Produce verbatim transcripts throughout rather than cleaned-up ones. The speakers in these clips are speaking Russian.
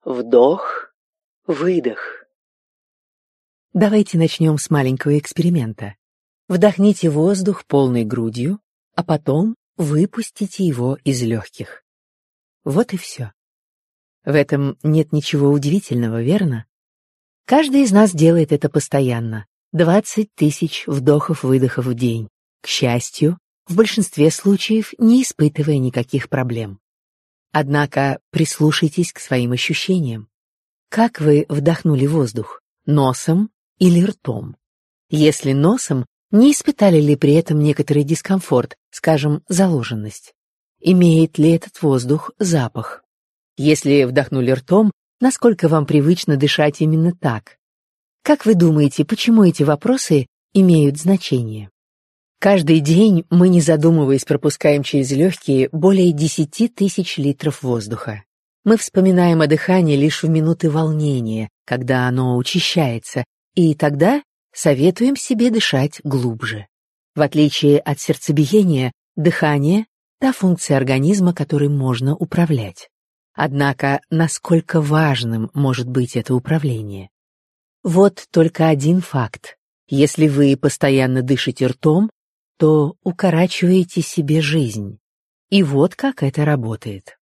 Вдох, выдох. Давайте начнем с маленького эксперимента. Вдохните воздух полной грудью, а потом выпустите его из легких. Вот и все. В этом нет ничего удивительного, верно? Каждый из нас делает это постоянно. двадцать тысяч вдохов-выдохов в день. К счастью, в большинстве случаев не испытывая никаких проблем. Однако прислушайтесь к своим ощущениям. Как вы вдохнули воздух? Носом или ртом? Если носом, не испытали ли при этом некоторый дискомфорт, скажем, заложенность? Имеет ли этот воздух запах? Если вдохнули ртом, насколько вам привычно дышать именно так? Как вы думаете, почему эти вопросы имеют значение? Каждый день мы, не задумываясь, пропускаем через легкие более десяти тысяч литров воздуха. Мы вспоминаем о дыхании лишь в минуты волнения, когда оно учащается, и тогда советуем себе дышать глубже. В отличие от сердцебиения, дыхание — та функция организма, которой можно управлять. Однако, насколько важным может быть это управление? Вот только один факт. Если вы постоянно дышите ртом, то укорачиваете себе жизнь. И вот как это работает.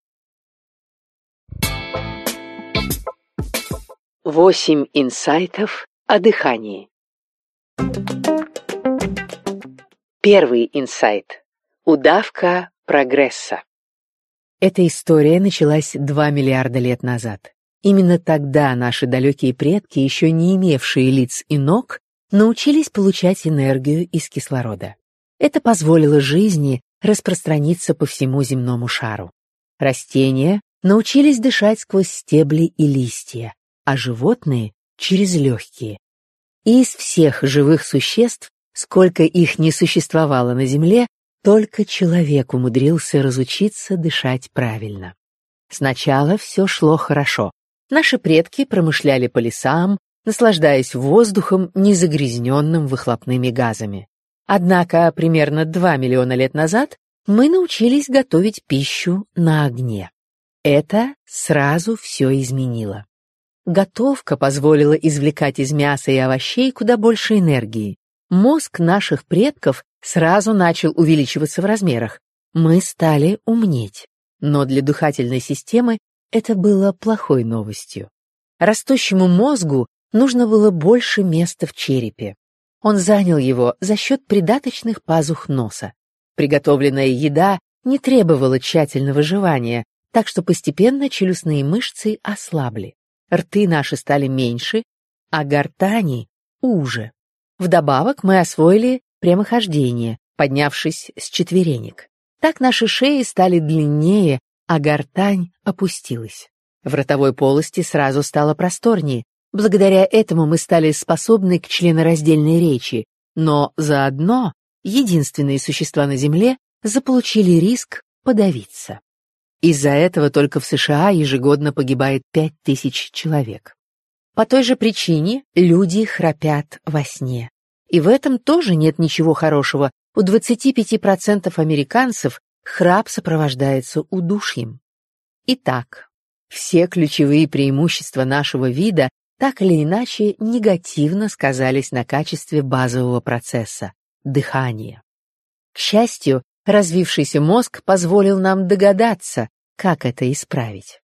Восемь инсайтов о дыхании. Первый инсайт. Удавка прогресса. Эта история началась два миллиарда лет назад. Именно тогда наши далекие предки, еще не имевшие лиц и ног, научились получать энергию из кислорода. Это позволило жизни распространиться по всему земному шару. Растения научились дышать сквозь стебли и листья, а животные — через легкие. И из всех живых существ, сколько их не существовало на Земле, только человек умудрился разучиться дышать правильно. Сначала все шло хорошо. Наши предки промышляли по лесам, наслаждаясь воздухом, не загрязненным выхлопными газами. Однако примерно два миллиона лет назад мы научились готовить пищу на огне. Это сразу все изменило. Готовка позволила извлекать из мяса и овощей куда больше энергии. Мозг наших предков сразу начал увеличиваться в размерах. Мы стали умнеть. Но для дыхательной системы это было плохой новостью. Растущему мозгу нужно было больше места в черепе. Он занял его за счет придаточных пазух носа. Приготовленная еда не требовала тщательного жевания, так что постепенно челюстные мышцы ослабли. Рты наши стали меньше, а гортани — уже. Вдобавок мы освоили прямохождение, поднявшись с четверенек. Так наши шеи стали длиннее, а гортань опустилась. В ротовой полости сразу стало просторнее. Благодаря этому мы стали способны к членораздельной речи, но заодно единственные существа на Земле заполучили риск подавиться. Из-за этого только в США ежегодно погибает пять тысяч человек. По той же причине люди храпят во сне. И в этом тоже нет ничего хорошего. У двадцати пяти процентов американцев храп сопровождается удушьем. Итак, все ключевые преимущества нашего вида так или иначе негативно сказались на качестве базового процесса — дыхания. К счастью, развившийся мозг позволил нам догадаться, как это исправить.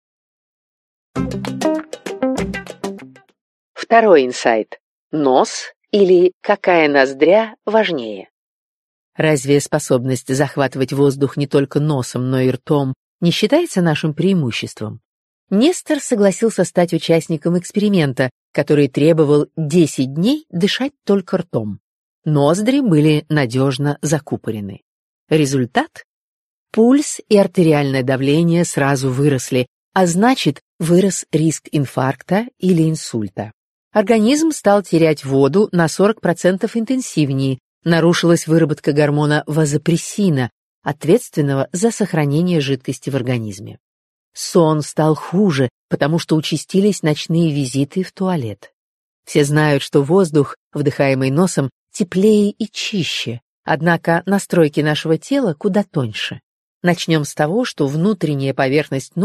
Второй инсайт. Нос или какая ноздря важнее? Разве способность захватывать воздух не только носом, но и ртом не считается нашим преимуществом? Нестор согласился стать участником эксперимента, который требовал десять дней дышать только ртом. Ноздри были надежно закупорены. Результат? Пульс и артериальное давление сразу выросли, а значит, вырос риск инфаркта или инсульта. Организм стал терять воду на сорок процентов интенсивнее, нарушилась выработка гормона вазопрессина, ответственного за сохранение жидкости в организме. Сон стал хуже, потому что участились ночные визиты в туалет. Все знают, что воздух, вдыхаемый носом, теплее и чище, однако настройки нашего тела куда тоньше. Начнем с того, что внутренняя поверхность носа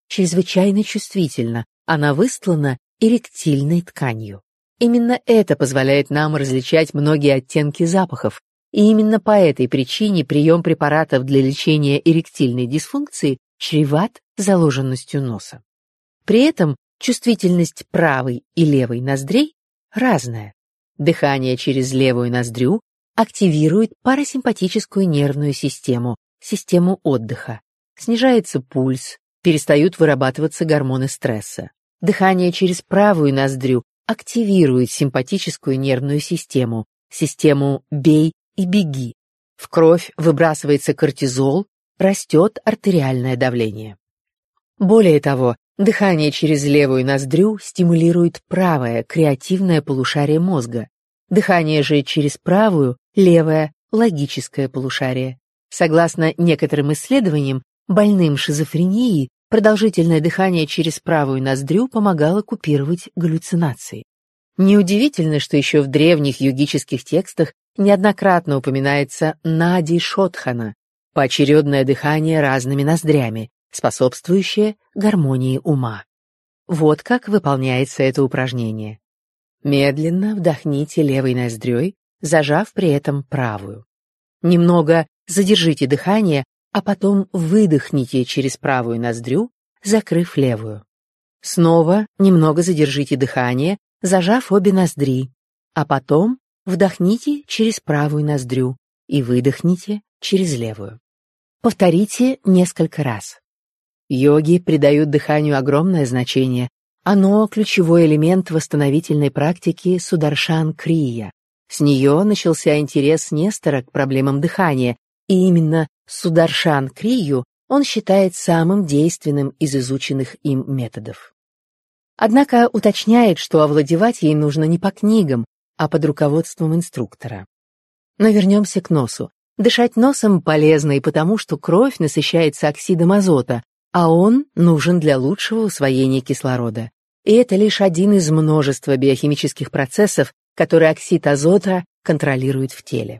чрезвычайно чувствительна, она выстлана эректильной тканью. Именно это позволяет нам различать многие оттенки запахов, и именно по этой причине прием препаратов для лечения эректильной дисфункции чреват заложенностью носа. При этом чувствительность правой и левой ноздрей разная. Дыхание через левую ноздрю активирует парасимпатическую нервную систему, систему отдыха. Снижается пульс, перестают вырабатываться гормоны стресса. Дыхание через правую ноздрю активирует симпатическую нервную систему, систему «бей и беги». В кровь выбрасывается кортизол, растет артериальное давление. Более того, дыхание через левую ноздрю стимулирует правое креативное полушарие мозга. Дыхание же через правую – левое логическое полушарие. Согласно некоторым исследованиям, больным шизофренией продолжительное дыхание через правую ноздрю помогало купировать галлюцинации. Неудивительно, что еще в древних йогических текстах неоднократно упоминается нади шодхана – поочередное дыхание разными ноздрями, способствующее гармонии ума. Вот как выполняется это упражнение. Медленно вдохните левой ноздрёй, зажав при этом правую. Немного задержите дыхание, а потом выдохните через правую ноздрю, закрыв левую. Снова немного задержите дыхание, зажав обе ноздри, а потом вдохните через правую ноздрю и выдохните через левую. Повторите несколько раз. Йоги придают дыханию огромное значение. Оно – ключевой элемент восстановительной практики Сударшан-крия. С нее начался интерес Нестора к проблемам дыхания, и именно Сударшан-крию он считает самым действенным из изученных им методов. Однако уточняет, что овладевать ей нужно не по книгам, а под руководством инструктора. Но вернемся к носу. Дышать носом полезно и потому, что кровь насыщается оксидом азота, а он нужен для лучшего усвоения кислорода. И это лишь один из множества биохимических процессов, которые оксид азота контролирует в теле.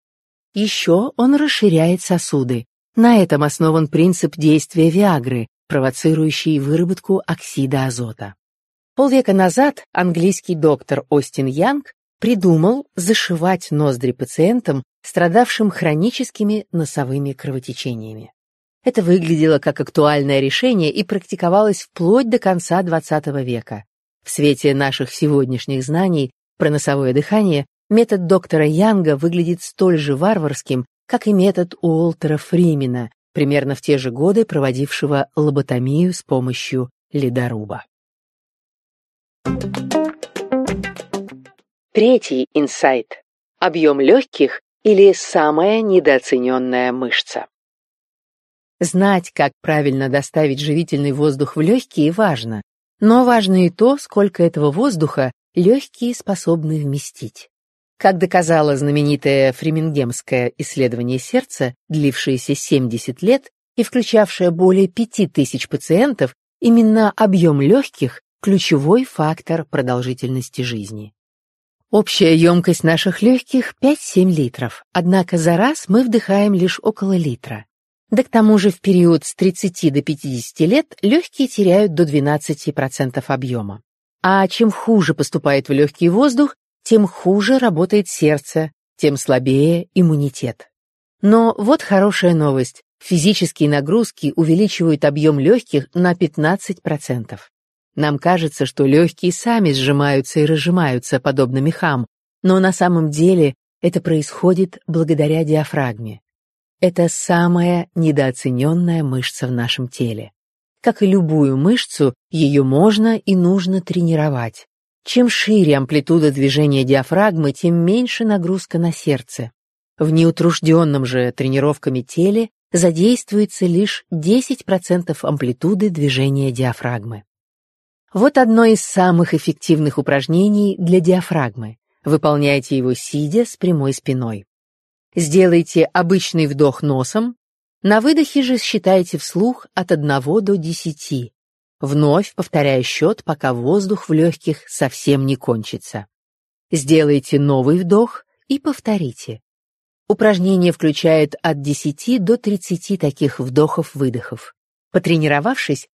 Еще он расширяет сосуды. На этом основан принцип действия Виагры, провоцирующий выработку оксида азота. Полвека назад английский доктор Остин Янг придумал зашивать ноздри пациентам, страдавшим хроническими носовыми кровотечениями. Это выглядело как актуальное решение и практиковалось вплоть до конца двадцатого века. В свете наших сегодняшних знаний про носовое дыхание метод доктора Янга выглядит столь же варварским, как и метод Уолтера Фримена, примерно в те же годы проводившего лоботомию с помощью ледоруба. Третий инсайт. Объем легких или самая недооцененная мышца. Знать, как правильно доставить живительный воздух в легкие, важно, но важно и то, сколько этого воздуха легкие способны вместить. Как доказало знаменитое фремингемское исследование сердца, длившееся семьдесят лет и включавшее более пяти тысяч пациентов, именно объем легких – ключевой фактор продолжительности жизни. Общая емкость наших легких – пять-семь литров, однако за раз мы вдыхаем лишь около литра. Да к тому же в период с тридцати до пятидесяти лет легкие теряют до двенадцати процентов объема. А чем хуже поступает в легкий воздух, тем хуже работает сердце, тем слабее иммунитет. Но вот хорошая новость. Физические нагрузки увеличивают объем легких на пятнадцать процентов. Нам кажется, что легкие сами сжимаются и разжимаются, подобно мехам, но на самом деле это происходит благодаря диафрагме. Это самая недооцененная мышца в нашем теле. Как и любую мышцу, ее можно и нужно тренировать. Чем шире амплитуда движения диафрагмы, тем меньше нагрузка на сердце. В неутружденном же тренировками теле задействуется лишь десять процентов амплитуды движения диафрагмы. Вот одно из самых эффективных упражнений для диафрагмы. Выполняйте его сидя с прямой спиной. Сделайте обычный вдох носом, на выдохе же считайте вслух от одного до десяти, вновь повторяя счет, пока воздух в легких совсем не кончится. Сделайте новый вдох и повторите. Упражнение включает от десяти до тридцати таких вдохов-выдохов. Потренировавшись,